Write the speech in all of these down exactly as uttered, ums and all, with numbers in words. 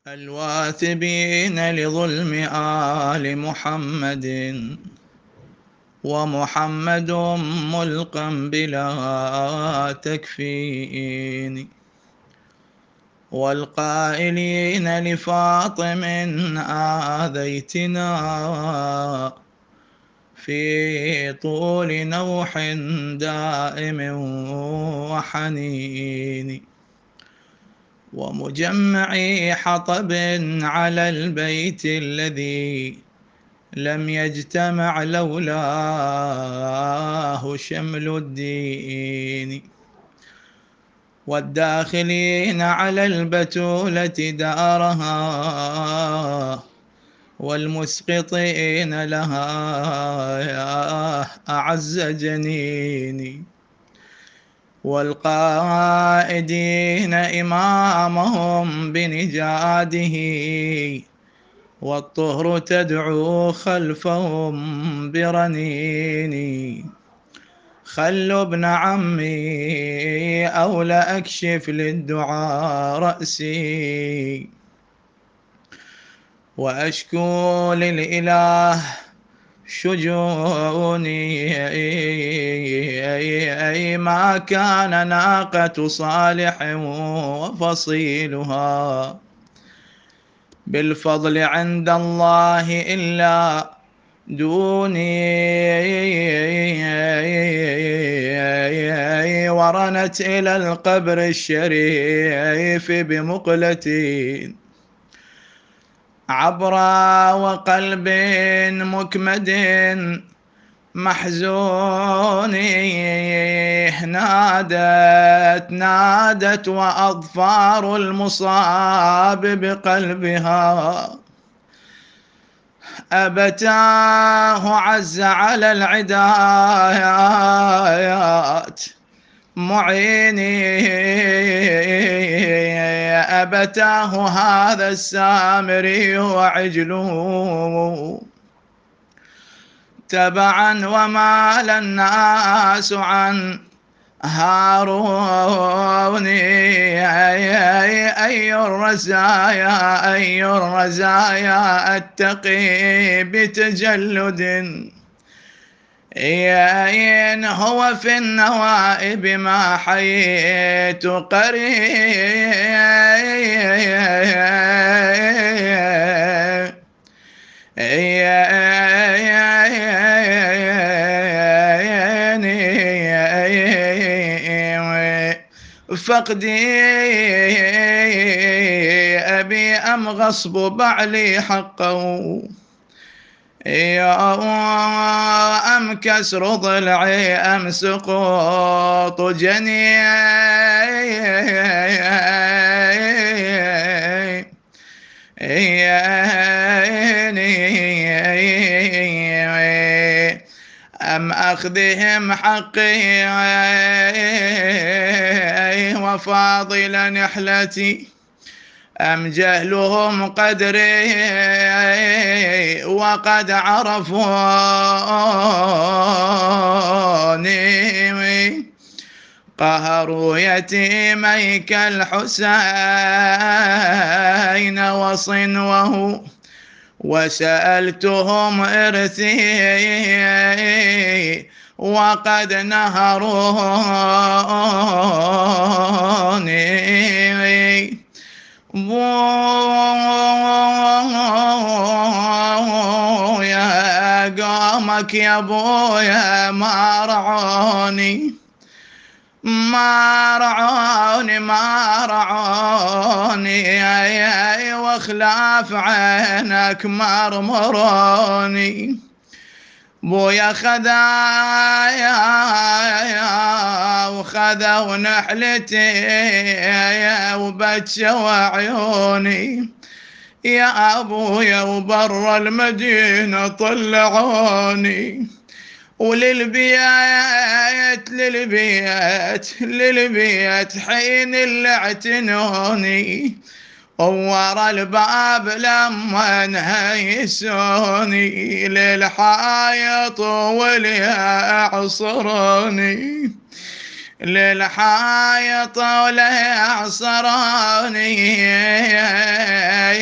الواثبين لظلم آل محمد ومحمد ملقا بلا تكفين، والقائلين لفاطم آذيتنا في طول نوح دائم وحنين، ومجمعي حطب على البيت الذي لم يجتمع لولاه شمل الدين، والداخلين على البتولة دارها والمسقطين لها يا أعز جنين، والقائدين إمامهم بنجاده والطهر تدعو خلفهم برنين، خلوا ابن عمي أو لأكشف للدعاء رأسي وأشكو للإله شجوني، أي ما كان ناقة صالح وفصيلها بالفضل عند الله إلا دوني، ورنت إلى القبر الشريف بمقلتي عبرا وقلب مكمد محزوني، نادت نادت وأظفار المصاب بقلبها أبتاه عز على العدايات معيني، أبتاه هذا السامري وعجله تبعا ومال الناس عن هاروني، أي الرزايا أي الرزايا أتقي بتجلد، إن هو في النوائب ما حييت قريب، فقدي أبي أم غصب بعلي حقه، أم كسر ضلعي أم سقوط جني، أم أخذهم حقي وفاضل نحلتي، أم جهلهم قدري وقد عرفوني، قهروا يتيميك الحسين وصنوه وسألتهم إرثي وقد نهروني، بويا قومك يا بويا ما رعوني ما رعوني ما رعوني، وخلاف عينك مرمروني، بويا خذايا وخذوا نحلتي وبتشوا عيوني، يا أبويا وبر المدينة طلعوني، وللبيت للبيت للبيت حين اللي اعتنوني، ورا الباب لما نهيسوني، للحايط وليعصروني للحايط وليعصروني،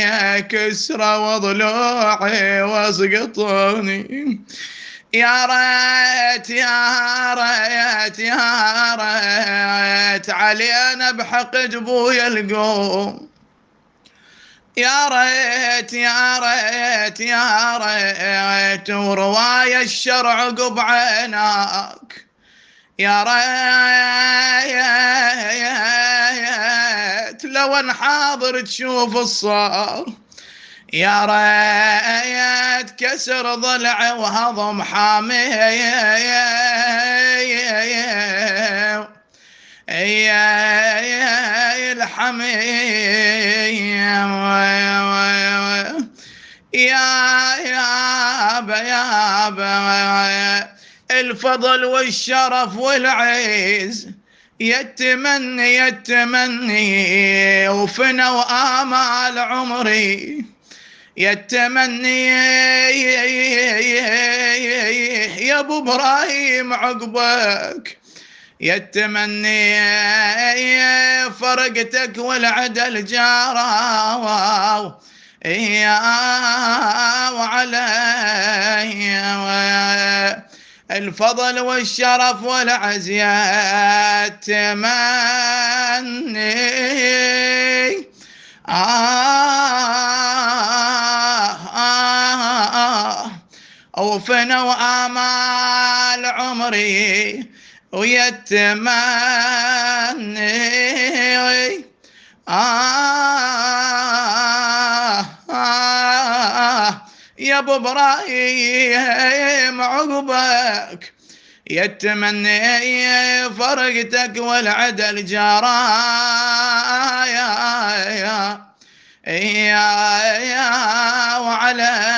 كسرى وضلوعي واسقطوني. يا ريت يا ريت يا ريت علينا بحقد بويا القوم. يا ريت يا ريت يا ريت ورواية الشرع عقب عيناك. يا ريت لو انحاضر تشوف الصار. يا ريت كسر ضلع وهضم حامي الحمي. يا يابا يابا الفضل والشرف والعز يتمني يتمني وفنى آمال عمري يتمني يا ابو ابراهيم عقبك يتمني فرقتك والعدل جارا يا وعلي الفضل والشرف والعز يتمني آه آه أوفنا وآمال عمري ويتمني آه آه يا ابو ابراهيم عقبك يتمني فرقتك والعدل جارا يا يا يا يا وعلى